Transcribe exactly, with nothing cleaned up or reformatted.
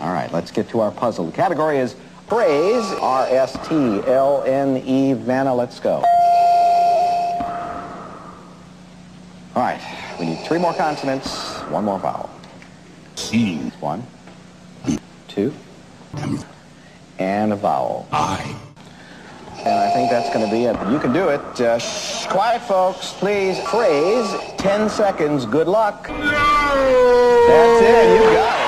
All right, let's get to our puzzle. The category is phrase, R S T L N E, Vanna, let's go. All right, we need three more consonants, one more vowel. C. One, two, and a vowel. I. And I think that's going to be it. You can do it. Uh, shh, quiet, folks, please. Phrase, ten seconds, good luck. No! That's it, you got it.